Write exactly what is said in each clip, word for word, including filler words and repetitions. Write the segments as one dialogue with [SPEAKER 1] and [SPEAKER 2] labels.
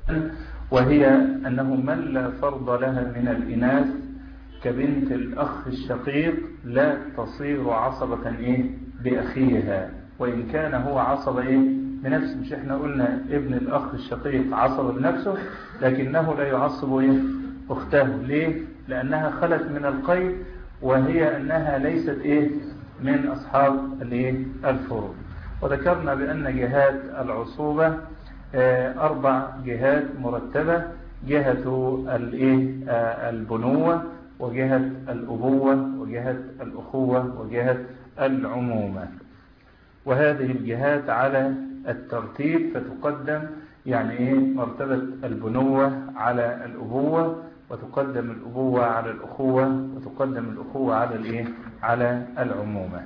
[SPEAKER 1] وهي أنه من لا فرض لها من الإناث كبنت الأخ الشقيق لا تصير عصبة إيه بأخيها، وإن كان هو عصب إيه بنفسه. مش إحنا قلنا ابن الأخ الشقيق عصب بنفسه، لكنه لا يعصب إيه أخته. ليه؟ لأنها خلت من القيد، وهي أنها ليست إيه من أصحاب الإيه الفروض. وذكرنا بأن جهات العصوبة أربع جهات مرتبة: جهة الإيه البنوة، وجهة الأبوة، وجهة الأخوة، وجهة العمومة. وهذه الجهات على الترتيب فتقدم يعني إيه مرتبة البنوة على الأبوة، وتقدم الأبوة على الأخوة، وتقدم الأخوة على الإيه على العمومة.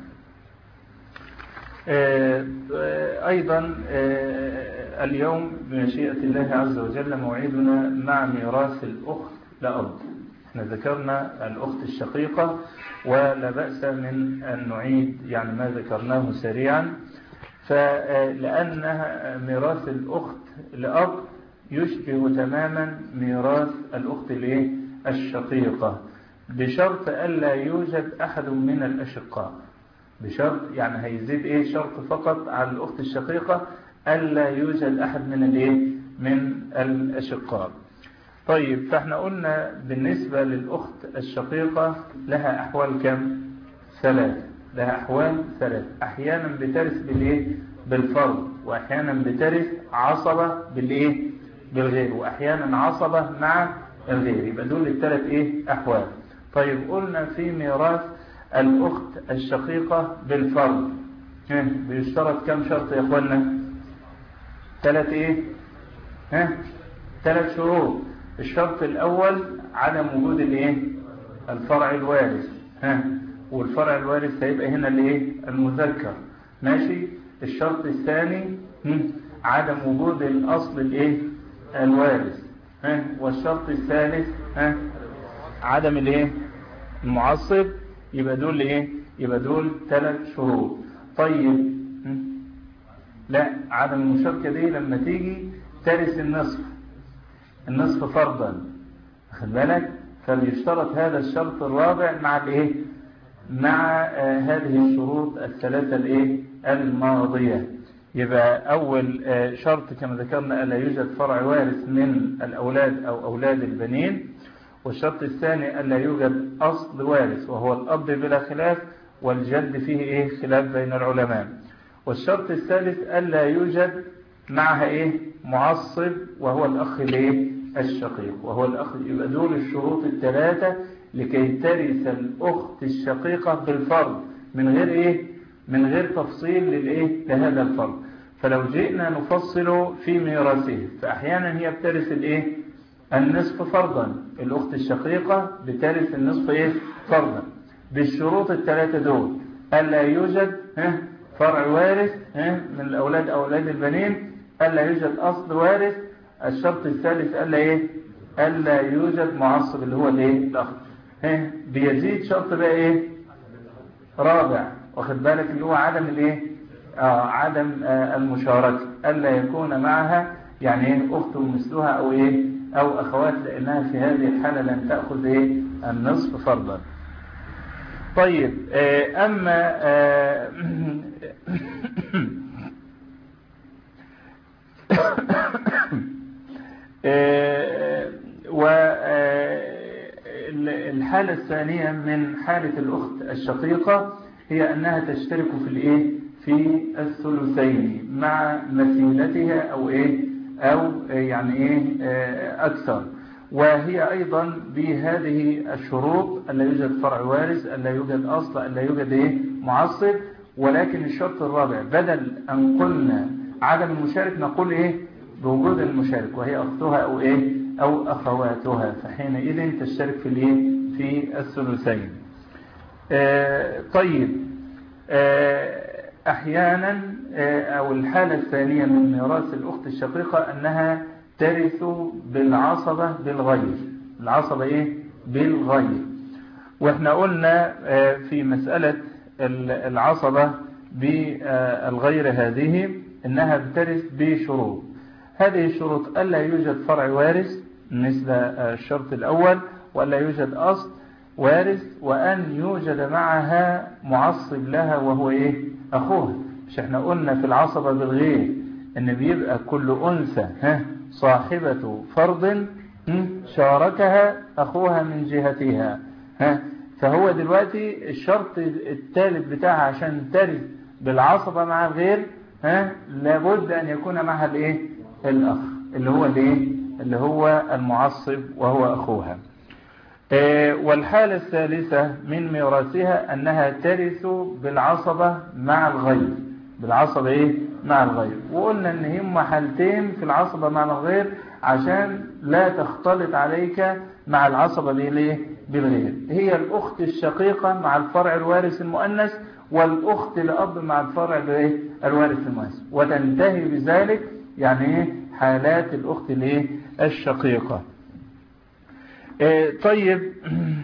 [SPEAKER 1] أيضا اليوم بمشيئة الله عز وجل موعدنا مع ميراث الأخت لأب. احنا ذكرنا الأخت الشقيقة، ولا بأس من أن نعيد يعني ما ذكرناه سريعا. فلأنها ميراث الأخت لأب يشبه تماما ميراث الأخت الشقيقة، بشرط ألا يوجد أحد من الأشقاء. بشرط يعني هيزيد ايه شرط فقط على الأخت الشقيقة: ألا يوجد أحد من الايه من الأشقاء. طيب، فاحنا قلنا بالنسبة للأخت الشقيقة لها أحوال كم؟ ثلاث. لها أحوال ثلاث. أحيانا بترث بالايه بالفرض، وأحيانا بترث عصبة بالايه بالغير، وأحيانا عصبة مع الغير. يبقى دول الثلاث ايه أحوال. طيب، قلنا في ميراث الأخت الشقيقة بالفرض بيشترط كم شرط يا أخوانا؟ ثلاث إيه؟ ها؟ ثلاث شروط. الشرط الأول عدم وجود الإيه؟ الفرع الوارث. ها؟ والفرع الوارث هيبقى هنا الإيه؟ المذكر. ماشي؟ الشرط الثاني عدم وجود الأصل الإيه؟ الوارث. ها؟ والشرط الثالث ها؟ عدم الإيه؟ المعصب. يبقى دول ايه يبقى دول ثلاث شروط. طيب، لا، عدم المشاركة دي لما تيجي ترث النصف النصف فرضا، واخد بالك؟ فبيشترط هذا الشرط الرابع مع الايه مع آه هذه الشروط الثلاثة الايه الماضية. يبقى اول آه شرط كما ذكرنا الا يوجد فرع وارث من الاولاد او اولاد البنين. والشرط الثاني ألا يوجد أصل وارث وهو الأب بلا خلاف، والجد فيه إيه خلاف بين العلماء. والشرط الثالث ألا يوجد معها إيه معصب وهو الأخ الإيه الشقيق وهو الأخ. يبقى دول الشروط الثلاثة لكي ترث الأخت الشقيقة بالفرض من غير إيه من غير تفصيل للإيه لهذا الفرض. فلو جئنا نفصل في ميراثه، فأحيانا هي بترث الإيه النصف فرضا. الأخت الشقيقة بترث النصف إيه فرضا بالشروط الثلاثة دول: ألا يوجد ها فرع وارث ها من الأولاد أو أولاد البنين، ألا يوجد أصل وارث. الشرط الثالث ألا إيه ألا يوجد معصب اللي هو الإيه الأخ. ها بيزيد شرط بقى إيه رابع، واخد بالك، اللي هو عدم الإيه آه عدم آه المشاركة. ألا يكون معها يعني إيه أخت مثلها أو إيه أو أخوات، لأنها في هذه الحالة لن تأخذ إيه النصف فرضا. طيب، أما والحالة الثانية من حالة الأخت الشقيقة هي أنها تشترك في الإيه في الثلثين مع مثيلتها أو إيه أو يعني إيه أكثر. وهي أيضا بهذه الشروط: ألا يوجد فرع وارث، ألا يوجد أصل، ألا يوجد إيه معصب. ولكن الشرط الرابع بدل أن قلنا عدم المشارك نقول إيه بوجود المشارك وهي أختها أو إيه أو أخواتها، فحينئذ تشترك في الإيه في الثلثين. آه طيب، آه أحيانا أو الحالة الثانية من ميراث الأخت الشقيقة أنها ترث بالعصبة بالغير. العصبة إيه بالغير. وإحنا قلنا في مسألة العصبة بالغير هذه إنها بترث بشروط: هذه الشروط: ألا يوجد فرع وارث مثل الشرط الأول، وألا يوجد أصل وارث، وأن يوجد معها معصب لها وهو إيه؟ أخوها. مش احنا قلنا في العصبة بالغير ان بيبقى كل أنثى ها صاحبة فرض شاركها أخوها من جهتها ها. فهو دلوقتي الشرط الثالث بتاعها عشان ترث بالعصبة مع الغير ها لابد أن يكون معها الايه؟ الأخ اللي هو الايه؟ اللي هو المعصب وهو أخوها. والحالة الثالثة من ميراثها أنها ترث بالعصبة مع الغير. بالعصبة إيه؟ مع الغير. وقلنا أن هم حالتين في العصبة مع الغير عشان لا تختلط عليك مع العصبة بالغير. هي الأخت الشقيقة مع الفرع الوارث المؤنث، والأخت الأب مع الفرع الوارث المؤنث، وتنتهي بذلك يعني حالات الأخت الشقيقة. طيب،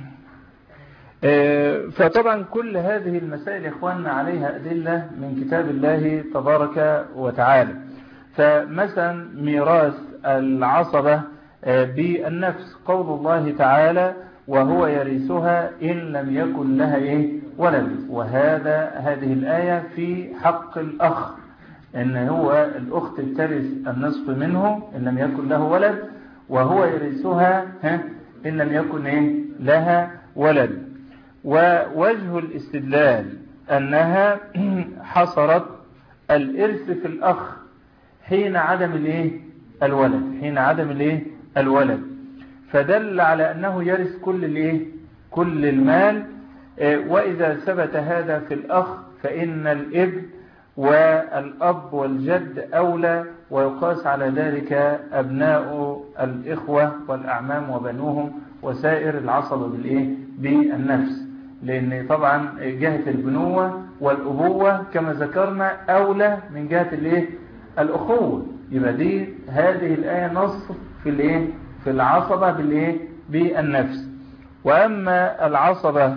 [SPEAKER 1] فطبعا كل هذه المسائل يا إخواننا عليها أدلة من كتاب الله تبارك وتعالى. فمثلا ميراث العصبة بالنفس قول الله تعالى: وهو يرثها إن لم يكن لها إيه؟ ولد. وهذا هذه الآية في حق الأخ، إن هو الأخت ترث النصف منه إن لم يكن له ولد، وهو يرثها ها إن لم يكن إيه؟ لها ولد. ووجه الاستدلال أنها حصرت الإرث في الأخ حين عدم الإيه؟ الولد حين عدم الإيه؟ الولد، فدل على أنه يرث كل الإيه؟ كل المال. وإذا ثبت هذا في الأخ فإن الابن والأب والجد أولى، ويقاس على ذلك أبناء الإخوة والأعمام وبنوهم وسائر العصبة بالإيه؟ بالنفس، لأن طبعا جهة البنوة والأبوة كما ذكرنا أولى من جهة الإيه؟ الأخوة. يبقى دي هذه الآية نص في الإيه؟ في العصبة بالإيه؟ بالنفس. وأما العصبة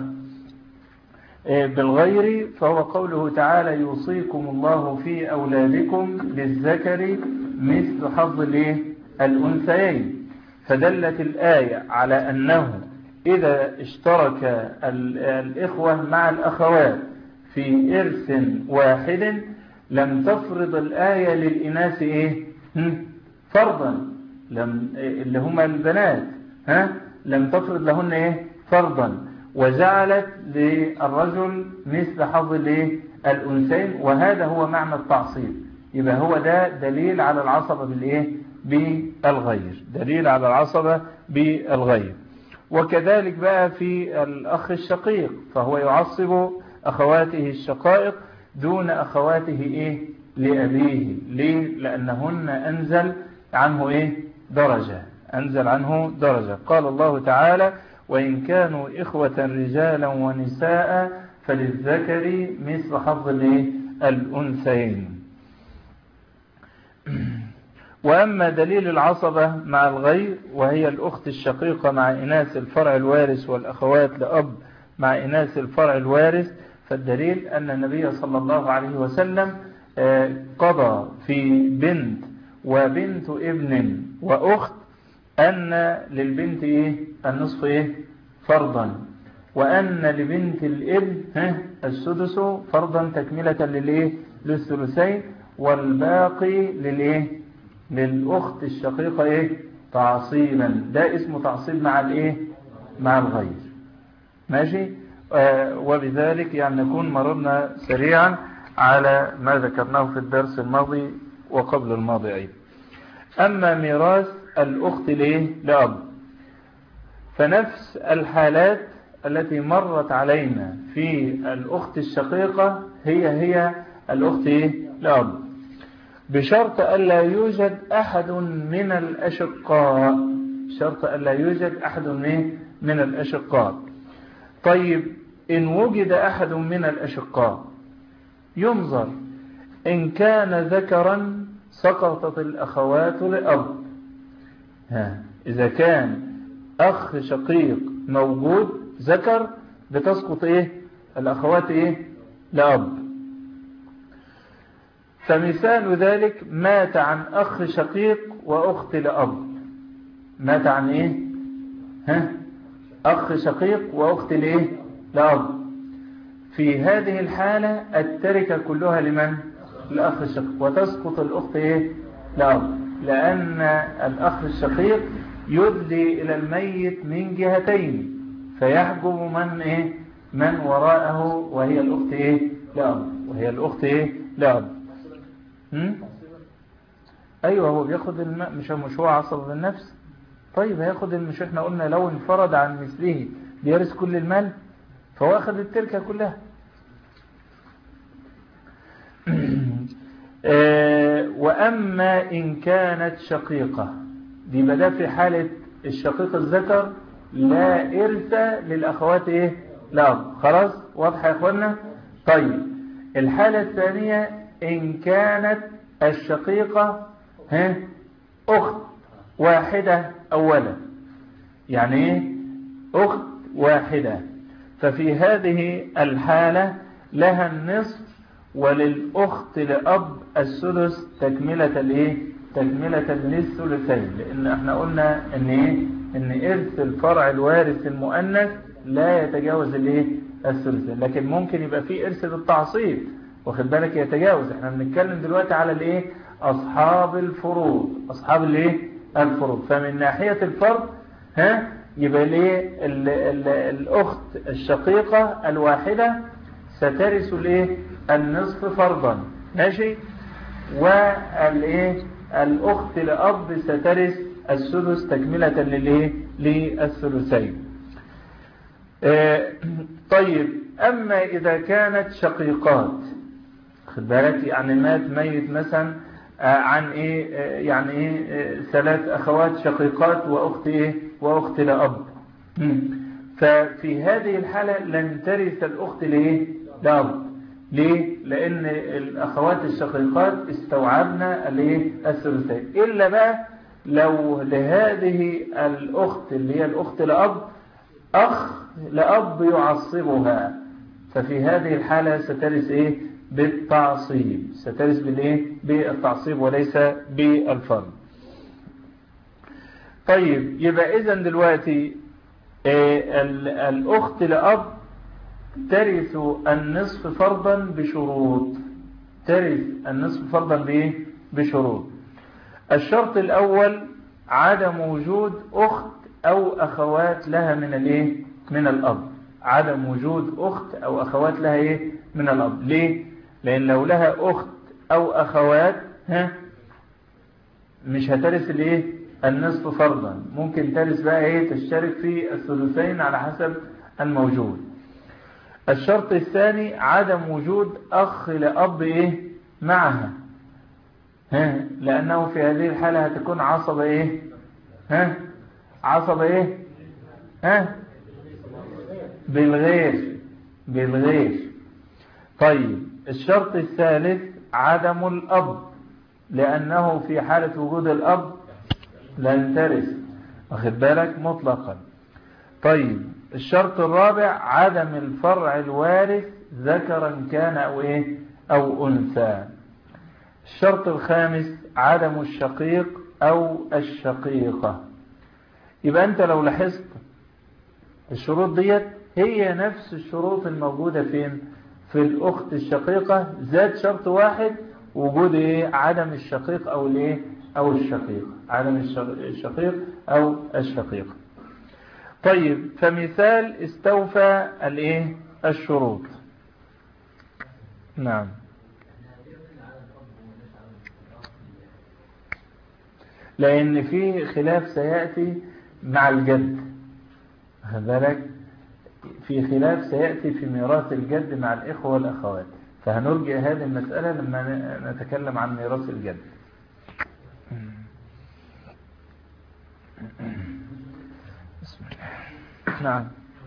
[SPEAKER 1] بالغير فهو قوله تعالى: يوصيكم الله في أولادكم للذكر مثل حظ الأنثيين. فدلت الآية على أنه إذا اشترك الإخوة مع الأخوات في إرث واحد لم تفرض الآية للإناث إيه؟ فرضا، لم اللي هما البنات ها لم تفرض لهن إيه؟ فرضا، وجعلت للرجل مثل حظ الأنثيين. وهذا هو معنى التعصيب. يبقى هو ده دليل على العصبة بالإيه؟ بالغير، دليل على العصبة بالغير. وكذلك بقى في الأخ الشقيق فهو يعصب أخواته الشقائق دون أخواته إيه؟ لأبيه. ليه؟ لأنهن أنزل عنه إيه؟ درجة أنزل عنه درجة. قال الله تعالى: وإن كانوا إخوة رجالا ونساء فللذكر مثل حظ الأنثيين. وأما دليل العصبة مع الغير وهي الأخت الشقيقة مع إناث الفرع الوارث والأخوات لأب مع إناث الفرع الوارث، فالدليل أن النبي صلى الله عليه وسلم قضى في بنت وبنت ابن وأخت أن للبنت إيه؟ النصف إيه؟ فرضا، وأن لبنت الابن السدس فرضا تكملة للإيه؟ للثلثين، والباقي للإيه؟ للأخت الشقيقة إيه؟ تعصيبا. ده اسمه تعصيب مع الإيه؟ مع الغير. ماشي. آه وبذلك يعني نكون مررنا سريعا على ما ذكرناه في الدرس الماضي وقبل الماضي أيضا. أما ميراث الأخت ليه؟ لأب، فنفس الحالات التي مرت علينا في الأخت الشقيقة هي هي الأخت إيه؟ لأب، بشرط ألا يوجد أحد من الأشقاء. شرط ألا يوجد أحد من الأشقاء. طيب، إن وجد أحد من الأشقاء ينظر إن كان ذكرا سقطت الأخوات لأب. ها إذا كان أخ شقيق موجود ذكر بتسقط إيه؟ الأخوات إيه؟ لأب. فمثال ذلك مات عن أخ شقيق وأخت لأب. مات عن إيه؟ ها؟ أخ شقيق وأخت لإيه؟ لأب. في هذه الحالة التركة كلها لمن؟ الأخ الشقيق، وتسقط الأخت إيه؟ لأب، لأن الأخ الشقيق يدلي إلى الميت من جهتين، فيحجب من إيه؟ من وراءه، وهي الأخت إيه؟ لأب، وهي الأخت إيه؟ لأب. هم؟ أيوة، هو بياخد الماء، مش مش هو عصب النفس. طيب هياخد، مش احنا قلنا لو انفرد عن مثله بيرث كل المال، فهو أخذ التركة كلها. وأما إن كانت شقيقة، دي بدأ في حالة الشقيق الذكر لا إرث للأخوات إيه؟ لا. خلاص واضح يا أخوانا؟ طيب الحالة الثانية إن كانت الشقيقة ها أخت واحدة أولا، يعني إيه أخت واحدة، ففي هذه الحالة لها النصف وللأخت لأب الثلث تكملة الإيه؟ تكملة للثلثين، لأن احنا قلنا إن إيه؟ إن إرث الفرع الوارث المؤنث لا يتجاوز الإيه؟ الثلثين، لكن ممكن يبقى فيه إرث بالتعصيب، واخد بالك، يتجاوز. احنا بنتكلم دلوقتي على الإيه؟ أصحاب الفروض، أصحاب الإيه؟ الفروض. فمن ناحية الفرض ها يبقى ليه ال ال الأخت الشقيقة الواحدة سترث الايه؟ النصف فرضا، ماشي، والايه؟ الأخت لأب سترث الثلث تكملة للايه؟ للثلثين. اه طيب أما إذا كانت شقيقات، خد بالك، يعني مات ميت مثلا عن ايه؟ يعني ايه؟ ثلاث أخوات شقيقات وأخت ايه؟ وأخت لأب. ففي هذه الحالة لن ترث الأخت ليه؟ لأب. ليه؟ لأن الأخوات الشقيقات استوعبنا الايه؟ الثلثين، إلا بقى لو لهذه الأخت اللي هي الأخت لأب أخ لأب يعصبها، ففي هذه الحالة سترث ايه؟ بالتعصيب، سترث بالايه؟ بالتعصيب وليس بالفرض. طيب يبقى إذن دلوقتي إيه؟ الأخت لأب ترث النصف فرضا بشروط، ترث النصف فرضا بإيه؟ بشروط. الشرط الأول عدم وجود أخت أو أخوات لها من الإيه؟ من الأب، عدم وجود أخت أو أخوات لها إيه؟ من الأب. ليه؟ لأن لو لها أخت أو أخوات ها مش هترث الإيه؟ النصف فرضا، ممكن ترث بقى إيه؟ تشترك في الثلثين على حسب الموجود. الشرط الثاني عدم وجود أخ لأب إيه؟ معها، ها، لأنه في هذه الحالة هتكون عصبة إيه؟ ها؟ عصبة إيه؟ ها؟ بالغير، بالغير. طيب الشرط الثالث عدم الأب، لأنه في حالة وجود الأب لن ترث، واخد بالك، مطلقا. طيب الشرط الرابع عدم الفرع الوارث ذكرا كان أو إيه؟ أو أنثى. الشرط الخامس عدم الشقيق أو الشقيقة. يبقى أنت لو لاحظت الشروط ديت هي نفس الشروط الموجودة فين؟ في الأخت الشقيقة، زاد شرط واحد، وجود إيه؟ عدم الشقيق أو الإيه؟ أو الشقيق، عدم الشقيق أو الشقيق. طيب فمثال استوفى الإيه؟ الشروط. نعم. لأن في خلاف سيأتي مع الجد، هذلك في خلاف سيأتي في ميراث الجد مع الإخوة والأخوات، فهنرجع هذه المسألة لما نتكلم عن ميراث الجد. بسم الله. نعم.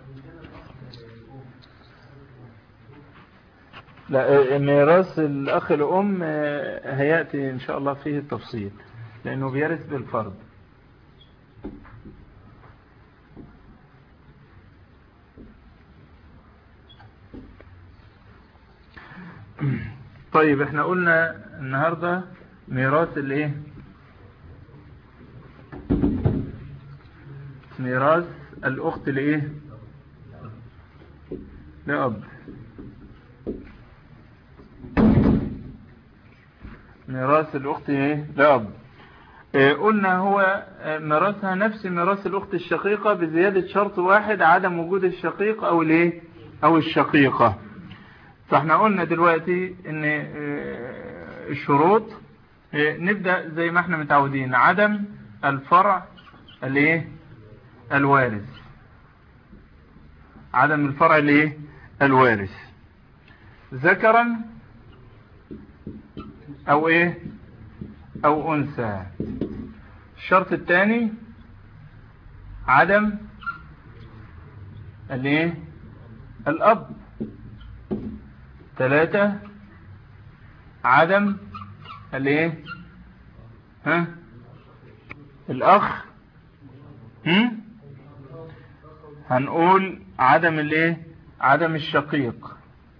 [SPEAKER 1] لا، ميراث الأخ الأم هيأتي إن شاء الله فيه التفصيل، لأنه بيرث بالفرض. طيب احنا قلنا النهاردة ميراث الايه؟ ميراث الاخت لايه؟ لأب. ميراث الاخت ايه؟ لأب. اه قلنا هو ميراثها نفس ميراث الاخت الشقيقة بزيادة شرط واحد، عدم وجود الشقيق او الايه؟ او الشقيقة. فاحنا قلنا دلوقتي ان الشروط نبدأ زي ما احنا متعودين. عدم الفرع الايه؟ الوارث. عدم الفرع الايه؟ الوارث، ذكرا او ايه؟ او انثى. الشرط الثاني عدم الايه؟ الاب. ثلاثة عدم الايه؟ ها؟ الاخ. هم؟ هنقول عدم الايه؟ عدم الشقيق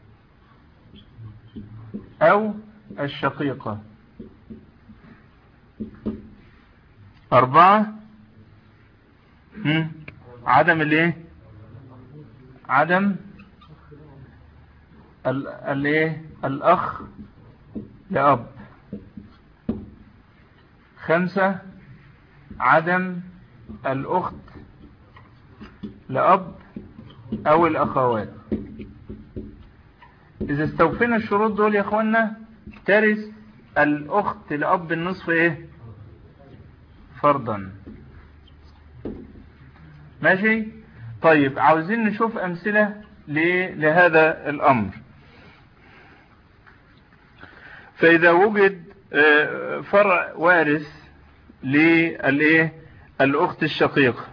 [SPEAKER 1] او الشقيقة. اربعة هم؟ عدم الايه؟ عدم الايه؟ الاخ لأب. خمسة عدم الاخت لأب او الاخوات. اذا استوفينا الشروط دول يا اخوانا ترث الاخت لأب النصف ايه؟ فرضا. ماشي. طيب عاوزين نشوف امثلة لهذا الامر. فاذا وجد فرع وارث للايه؟ الاخت الشقيقة،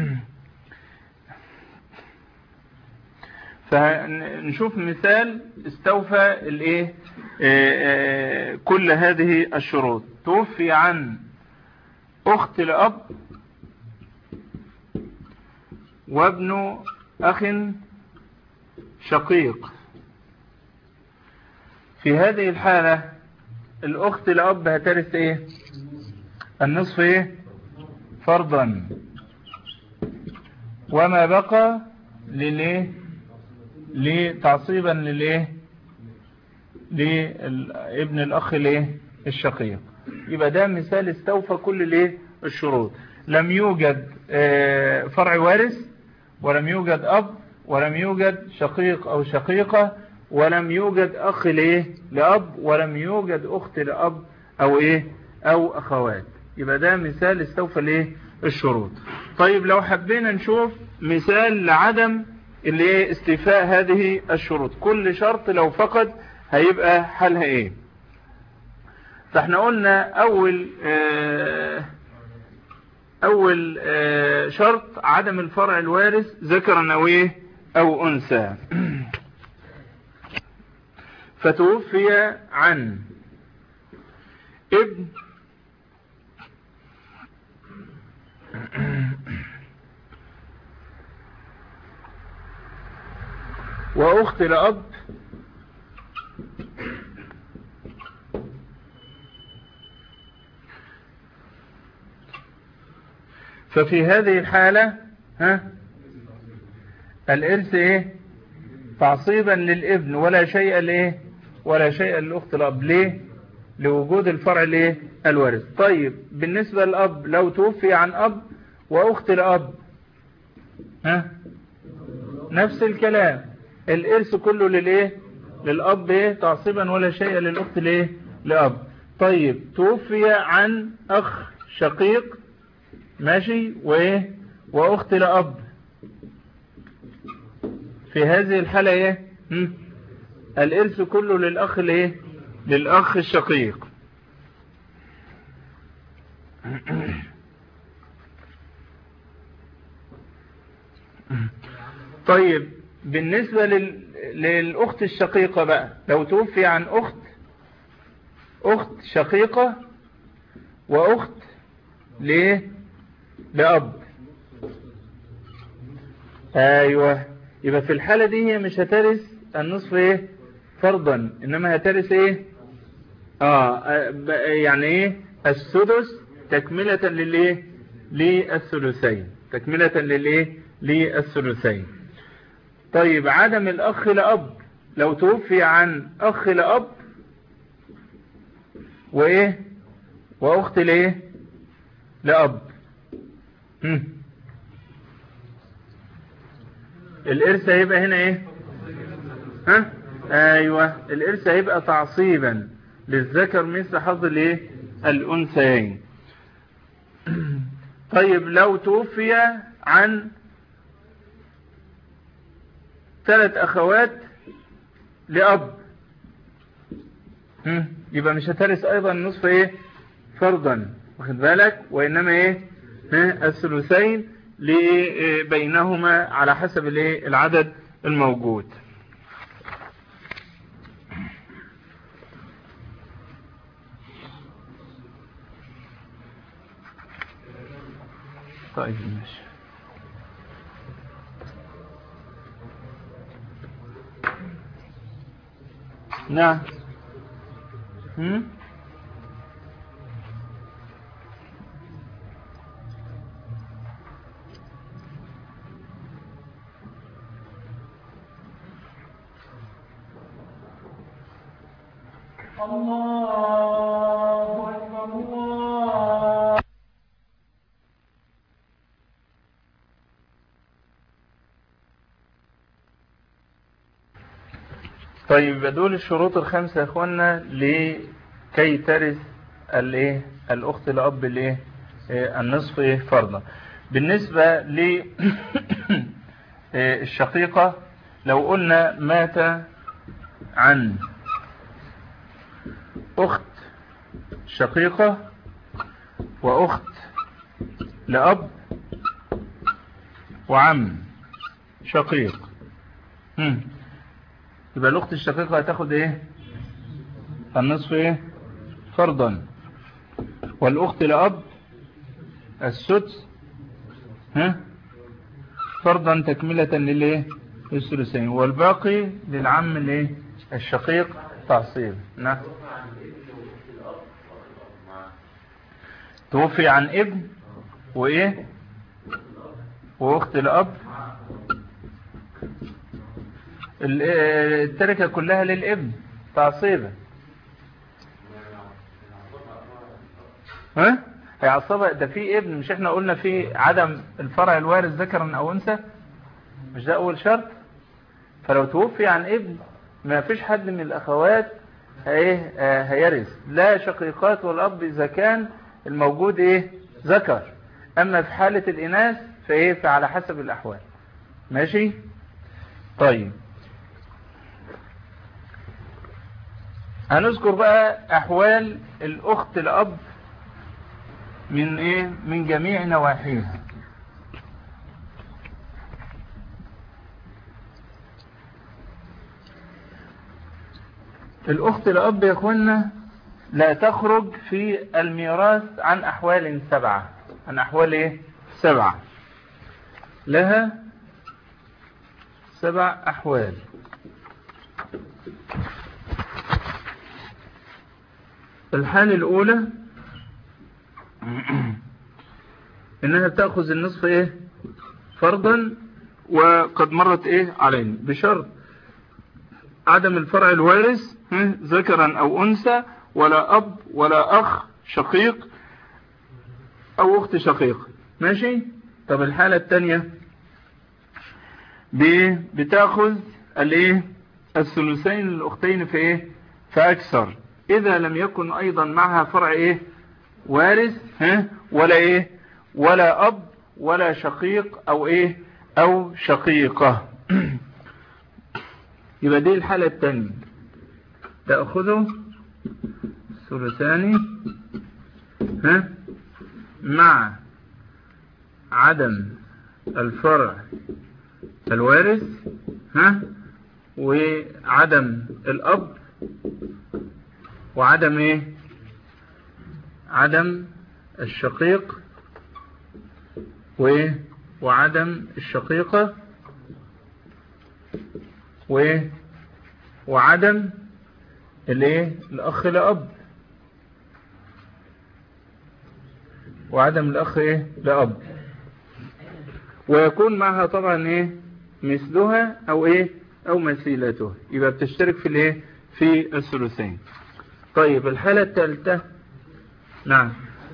[SPEAKER 1] فنشوف مثال استوفى الايه؟ كل هذه الشروط. توفي عن اخت لأب وابن اخ شقيق. في هذه الحالة الاخت لأب هترث ايه؟ النصف ايه؟ فرضا، وما بقى للايه؟ لتعصيبا للايه؟ لابن الاخ الايه؟ الشقيق. يبقى ده مثال استوفى كل الايه؟ الشروط. لم يوجد فرع وارث، ولم يوجد اب، ولم يوجد شقيق او شقيقة، ولم يوجد اخ لايه؟ لاب، ولم يوجد اخت لاب او ايه؟ او اخوات. يبقى ده مثال استوفى الايه؟ الشروط. طيب لو حبينا نشوف مثال لعدم اللي استيفاء هذه الشروط، كل شرط لو فقد هيبقى حالها ايه؟ فاحنا قلنا اول آه اول آه شرط عدم الفرع الوارث ذكرا او ايه؟ او انثى. فتوفي عن ابن واخت لأب ففي هذه الحالة ها الارث ايه؟ تعصيبا للابن ولا شيء لايه؟ ولا شيء للاخت لأب. ليه؟ لوجود الفرع الايه؟ الوارث. طيب بالنسبة للأب لو توفي عن أب واخت لأب ها نفس الكلام، الارث كله للايه؟ للأب ايه؟ تعصيبا ولا شيء للاخت لايه؟ لأب. طيب توفي عن اخ شقيق ماشي وايه؟ واخت لأب. في هذه الحالة ايه؟ هم؟ الارث كله للاخ الايه؟ للاخ الشقيق. طيب بالنسبة لل... للاخت الشقيقة بقى لو توفي عن اخت اخت شقيقة واخت ليه؟ لأب. ايوه. يبقى في الحالة دي هي مش هترث النصف ايه؟ فرضا، انما هترث ايه؟ اه يعني ايه السدس تكملة للايه للثلثين، تكملة للايه للثلثين. طيب عدم الاخ لأب، لو توفي عن اخ لأب وايه واخت لايه لأب، هم. الارث هيبقى هنا ايه ها ايوه الارث هيبقى تعصيبا للذكر مثل حظ الايه الانثيين. طيب لو توفي عن ثلاث اخوات لأب، هم. يبقى مش هترث ايضا نصف ايه فرضا، واخد بالك، وانما ايه ها الثلثين بينهما على حسب الايه العدد الموجود. طيب ماشي. نعم. هم؟ الله أكبر الله. طيب دول الشروط الخمسة يا اخوانا لكي ترث الايه الاخت الاب الايه النصف ايه فرضا. بالنسبة للشقيقة لو قلنا مات عن اخت شقيقة واخت لأب وعم شقيق، هم. يبقى الاخت الشقيقة هتاخد ايه النصف ايه فرضا، والاخت لأب السدس ها فرضا تكملة للايه للثلثين، والباقي للعم الايه الشقيق تعصيب. نعم. توفي عن ابن وايه واخت لأب، التركة كلها للابن تعصيبا. ها هيعصبها، ده في ابن، مش احنا قلنا في عدم الفرع الوارث ذكرا او انثى، مش ده اول شرط؟ فلو توفي عن ابن ما فيش حد من الاخوات ايه آه هيرث، لا شقيقات والاب اذا كان الموجود ايه ذكر، اما في حالة الاناث فايه فعلى حسب الاحوال. ماشي. طيب هنذكر بقى احوال الاخت الاب من ايه من جميع نواحيها. الاخت الاب يا اخوانا لا تخرج في الميراث عن احوال سبعة، عن احوال ايه سبعة، لها سبع احوال. الحالة الاولى انها تأخذ النصف ايه فرضا، وقد مرت ايه علينا بشرط عدم الفرع الوارث ذكرا او انثى، ولا اب ولا اخ شقيق او اخت شقيق. ماشي. طب الحالة الثانية بتاخذ الايه الثلثين للاختين في ايه فاكثر، اذا لم يكن ايضا معها فرع ايه وارث ها ولا ايه ولا اب ولا شقيق او ايه او شقيقة. يبقى دي الحالة الثانية، تأخذه ثلثان ها مع عدم الفرع الوارث ها وعدم الاب وعدم ايه عدم الشقيق وايه وعدم الشقيقة وايه وعدم الايه الاخ لأب. وعدم الأخ إيه لأب، ويكون معها طبعا إيه مثلها أو إيه أو مثيلته، يبقى بتشترك في الإيه في الثلثين. طيب الحالة الثالثة. نعم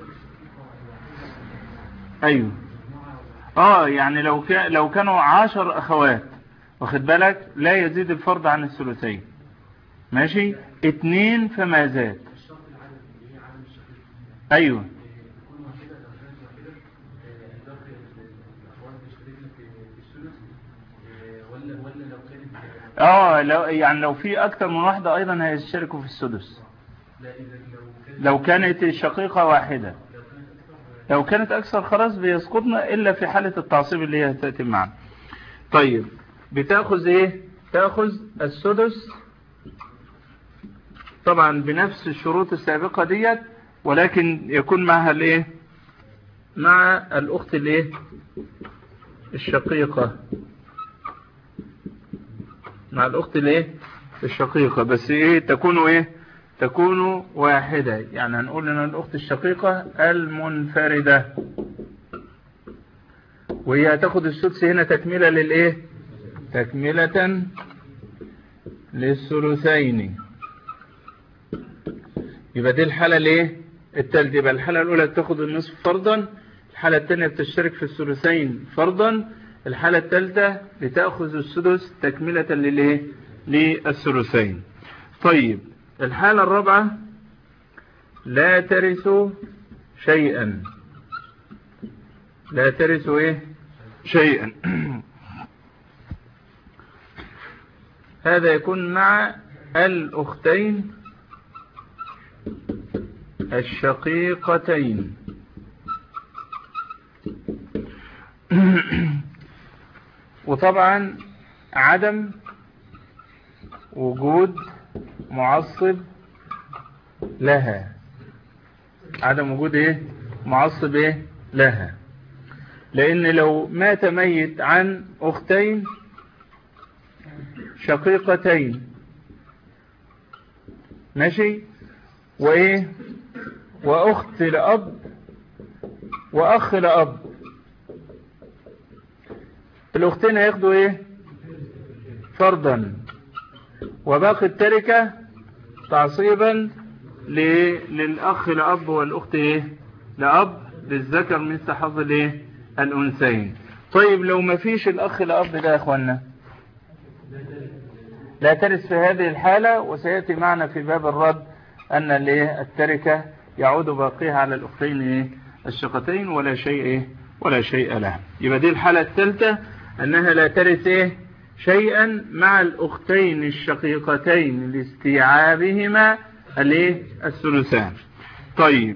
[SPEAKER 1] أيوه آه يعني لو كان لو كانوا عشر أخوات واخد بالك لا يزيد الفرض عن الثلثين، ماشي، اتنين فما زاد. أيوه اه لو يعني لو في اكتر من واحدة ايضا هيشتركوا في السدس لو كانت الشقيقة واحدة. لو كانت اكثر خلاص بيسقطنا الا في حالة التعصيب اللي هي تأتي معنا. طيب بتاخذ ايه؟ تاخذ السدس طبعا بنفس الشروط السابقة ديت، ولكن يكون معها الايه مع الاخت الايه الشقيقة، مع الاخت الايه الشقيقة، بس ايه تكون ايه تكون واحدة. يعني هنقول ان الاخت الشقيقة المنفردة، وهي هتاخد السدس هنا تكملة للايه تكملة للثلثين. يبقى دي الحالة الايه التالتة. يبقى الحالة الاولى بتاخد النصف فرضا، الحالة الثانية بتشترك في الثلثين فرضا، الحالة الثالثة بتأخذ السدس تكملة للايه للثلثين. طيب الحالة الرابعة لا ترث شيئا، لا ترث ايه شيئا. هذا يكون مع الأختين الشقيقتين. وطبعا عدم وجود معصب لها، عدم وجود ايه معصب ايه لها، لان لو مات ميت عن اختين شقيقتين ماشي وايه واخت لأب واخ لأب، الاختين هياخدوا ايه فرضا، وباقي التركة تعصيبا للأخ لأب والأخت إيه لأب للذكر مثل حظ الإيه الأنثيين. طيب لو ما فيش الأخ لأب ده يا أخوانا لا ترث في هذه الحالة، وسيأتي معنا في باب الرد أن الإيه التركة يعود باقيها على الأختين إيه الشقتين ولا شيء إيه ولا شيء لها. يبقى دي الحالة الثالثة أنها لا ترث إيه شيئا مع الأختين الشقيقتين لاستيعابهما الايه الثلثان. طيب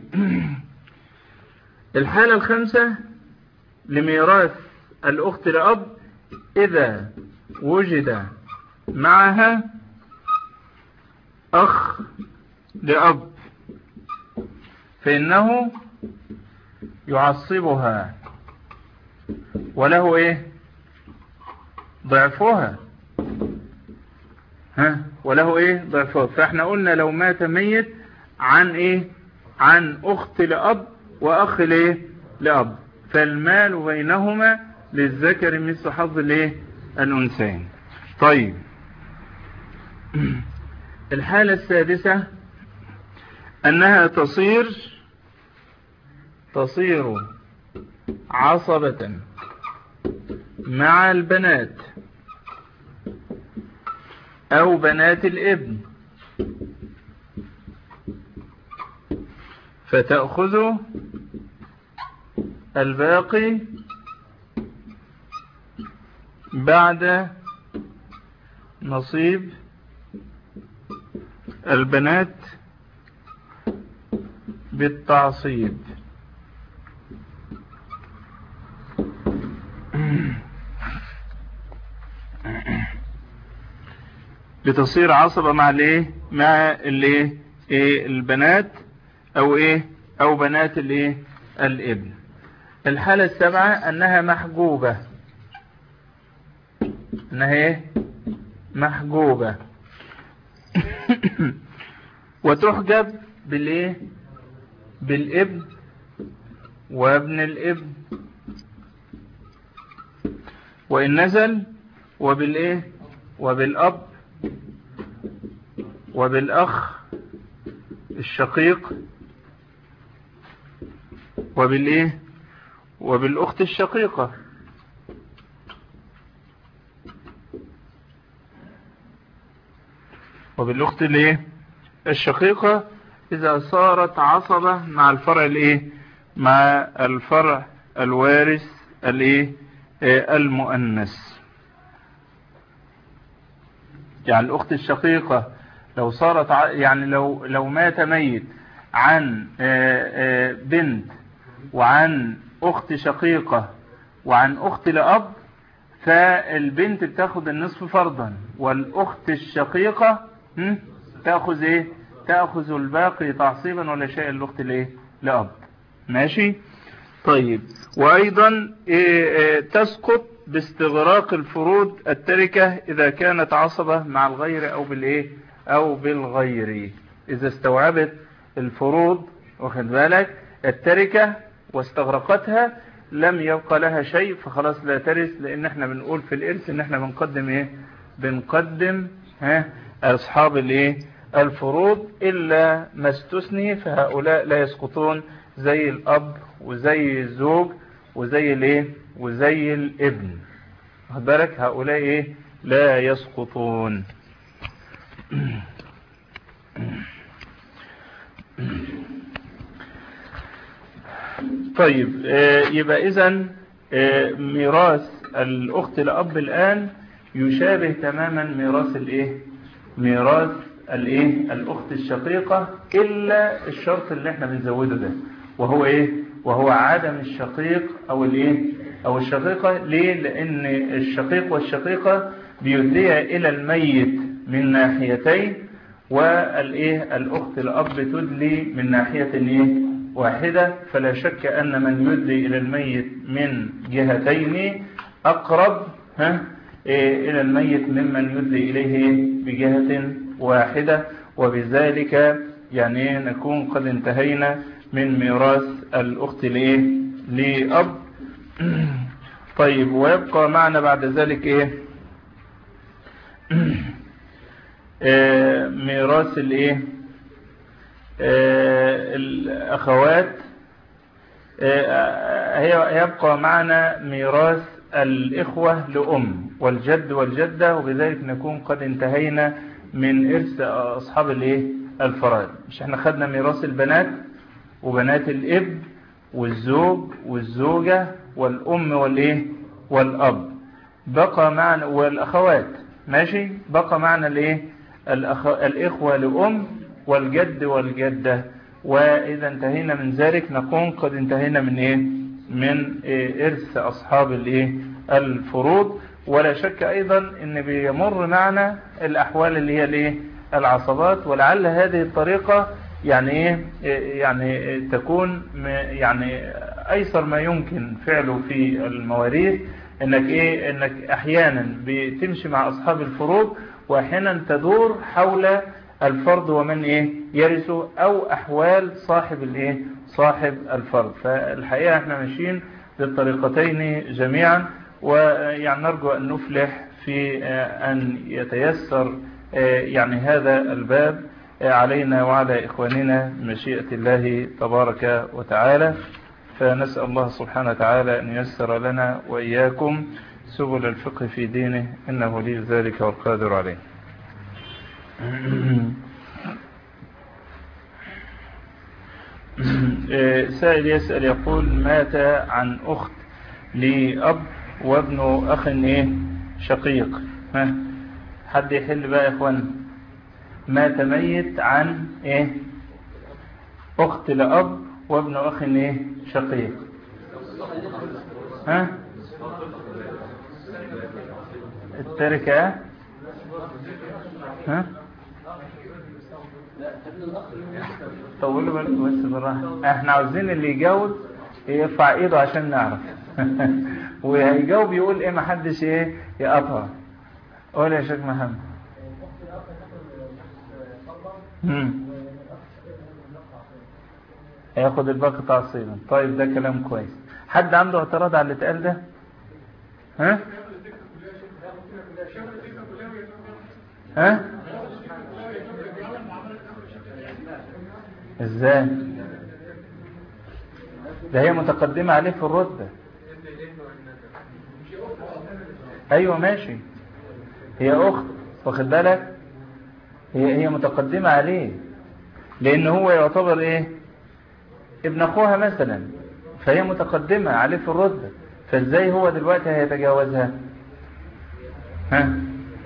[SPEAKER 1] الحالة الخامسة لميراث الأخت لأب إذا وجد معها أخ لأب فإنه يعصبها وله إيه ضعفها، ها وله ايه ضعفها. فاحنا قلنا لو مات ميت عن ايه عن اخت لأب واخ لايه لأب فالمال بينهما للذكر مثل حظ الايه الانثيين. طيب الحالة السادسة انها تصير تصير عصبة مع البنات او بنات الابن، فتأخذ الباقي بعد نصيب البنات بالتعصيب. بتصير عصبة مع الايه مع الايه ايه البنات او ايه او بنات الايه الابن. الحالة السابعة انها محجوبة، انها ايه محجوبة وتحجب بالايه بالابن وابن الابن وإن نزل وبالإيه وبالأب وبالأخ الشقيق وبالإيه وبالأخت الشقيقة. وبالأخت الإيه الشقيقة إذا صارت عصبة مع الفرع الإيه مع الفرع الوارث الإيه المؤنث. يعني الأخت الشقيقة لو صارت يعني لو لو مات ميت عن بنت وعن أخت شقيقة وعن أخت لأب، فالبنت بتاخد النصف فرضا، والأخت الشقيقة تأخذ إيه تأخذ الباقي تعصيبا ولا شيء الأخت لإيه لأب. ماشي. طيب وأيضا إيه تسقط باستغراق الفروض التركة إذا كانت عصبة مع الغير أو بالإيه أو بالغير. إذا استوعبت الفروض واخد بالك التركة واستغرقتها لم يبقى لها شيء فخلاص لا ترث، لأن احنا بنقول في الإرث إن احنا بنقدم إيه بنقدم ها أصحاب الإيه الفروض إلا ما استثني، فهؤلاء لا يسقطون زي الأب وزي الزوج وزي الإيه وزي الابن. واخد بالك هؤلاء إيه لا يسقطون. طيب يبقى إذن ميراث الأخت لأب الآن يشابه تماما ميراث الإيه ميراث الإيه الأخت الشقيقة، إلا الشرط اللي احنا بنزوده ده وهو إيه وهو عدم الشقيق أو الإيه أو الشقيقة. ليه؟ لأن الشقيق والشقيقة بيدلي إلى الميت من ناحيتين، والإيه الأخت الأب تدلي من ناحية إيه واحدة، فلا شك أن من يدلي إلى الميت من جهتين أقرب ها إيه إلى الميت ممن يدلي إليه بجهة واحدة. وبذلك يعني نكون قد انتهينا من ميراث الأخت لإيه لأب. طيب ويبقى معنا بعد ذلك إيه ميراث الإيه الأخوات. يبقى معنا ميراث الإخوة لأم والجد والجدة، وبذلك نكون قد انتهينا من إرث أصحاب الإيه الفرائض. مش احنا خدنا ميراث البنات وبنات الابن والزوج والزوجة والأم والإيه والأب، بقى معنا والأخوات. ماشي. بقى معنا الإيه الأخ... الإخوة لأم والجد والجدة. وإذا انتهينا من ذلك نكون قد انتهينا من إيه من إيه إرث أصحاب الإيه الفروض. ولا شك أيضا أن بيمر معنا الأحوال اللي هي الإيه العصبات، ولعل هذه الطريقة يعني إيه يعني تكون يعني أيسر ما يمكن فعله في المواريث، إنك إيه إنك أحيانا بتمشي مع أصحاب الفروض وأحيانا تدور حول الفرض ومن إيه يرثه أو أحوال صاحب الإيه صاحب الفرض. فالحقيقة احنا ماشيين بالطريقتين جميعا، ويعني نرجو أن نفلح في أن يتيسر يعني هذا الباب علينا وعلى إخواننا مشيئة الله تبارك وتعالى. فنسأل الله سبحانه وتعالى أن ييسر لنا وإياكم سبل الفقه في دينه، إنه ولي ذلك والقادر عليه. سائل يسأل يقول مات عن أخت لأب وابن أخ إيه شقيق. ها حد يحل بقى يا إخوان. مات ميت عن إيه أخت لأب وابن أخ إيه شقيق. ها التركة ها طولوا بالكم بس بالراحة، احنا عاوزين اللي يجاوب يرفع ايده عشان نعرف. وهيجاوب يقول ايه محدش ايه يقطع. قول يا شيخ محمد. امم هياخد الباقي تعصيبا. طيب ده كلام كويس. حد عنده اعتراض على اللي اتقال ده؟ ها ها ازاي؟ ده هي متقدمة عليه في الرتبة. ايوه ماشي، هي اخت، واخد بالك، هي هي متقدمة عليه لان هو يعتبر ايه؟ ابن اخوها مثلا، فهي متقدمة عليه في الرتبة، فازاي هو دلوقتي هيتجاوزها؟ ها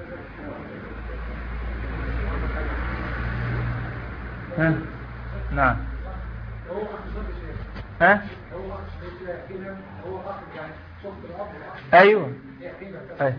[SPEAKER 1] ها نعم ها ايوه ايوه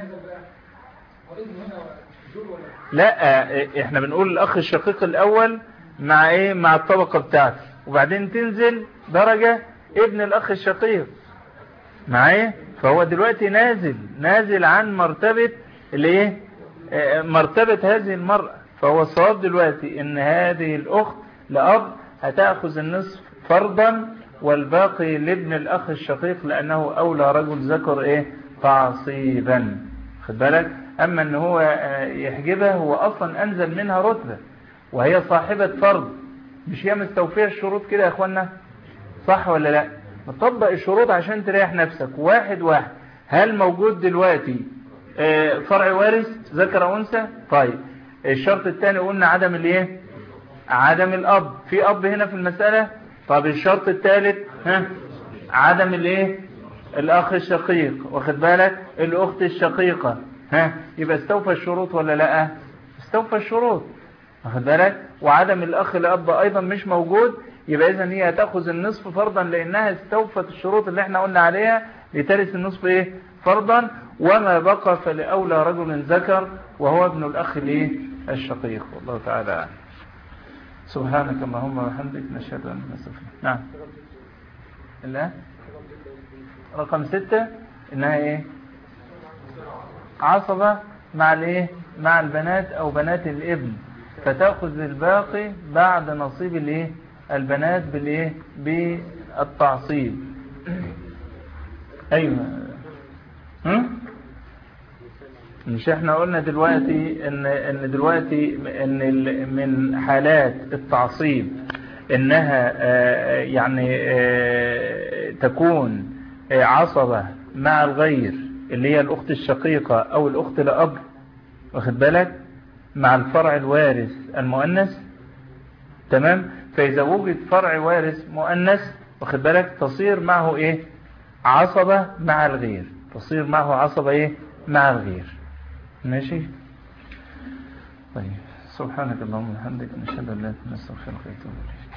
[SPEAKER 1] لا، احنا بنقول الاخ الشقيق الاول مع ايه؟ مع الطبقة بتاعته، وبعدين تنزل درجة ابن الاخ الشقيق معايا. فهو دلوقتي نازل نازل عن مرتبة الايه؟ مرتبة هذه المرأة. فهو الصواب دلوقتي ان هذه الاخت لأب هتأخذ النصف فرضا والباقي لابن الاخ الشقيق لانه اولى رجل ذكر ايه؟ تعصيبا، خد بالك. اما ان هو يحجبها، هو اصلا انزل منها رتبة وهي صاحبة فرض، مش هي مستوفية الشروط كده يا اخوانا؟ صح ولا لا؟ نطبق الشروط عشان تريح نفسك واحد واحد. هل موجود دلوقتي فرع وارث ذكر او انثى؟ طيب الشرط الثاني قلنا عدم الايه؟ عدم الاب، في اب هنا في المسألة. طب الشرط الثالث ها؟ عدم الايه؟ الاخ الشقيق، واخد بالك، الاخت الشقيقة، ها؟ يبقى استوفى الشروط ولا لا؟ استوفى الشروط، واخد بالك. وعدم الاخ الاب ايضا مش موجود، يبقى اذا هي هتاخذ النصف فرضا لانها استوفت الشروط اللي احنا قلنا عليها لترث النصف ايه؟ فرضا. وما بقى فلأولى رجل ذكر وهو ابن الاخ الايه؟ الشقيق. والله تعالى اعلم. سبحانك اللهم وبحمدك نشهد ان لا اله الا انت. نعم. لا رقم ستة انها ايه؟ عصبة مع الايه؟ مع البنات او بنات الابن، فتأخذ الباقي بعد نصيب الايه؟ البنات بالايه؟ بالتعصيب. ايوه هم؟ مش احنا قلنا دلوقتي ان ان دلوقتي ان من حالات التعصيب انها آه يعني آه تكون آه عصبة مع الغير اللي هي الاخت الشقيقة او الاخت لأب، واخد بالك، مع الفرع الوارث المؤنث، تمام. فاذا وجد فرع وارث مؤنث، واخد بالك، تصير معه ايه؟ عصبة مع الغير، تصير معه عصبة ايه؟ مع الغير. ماشي. طيب سبحانك اللهم وبحمدك نشهد ان لا اله الا انت نستغفرك ونتوب اليك.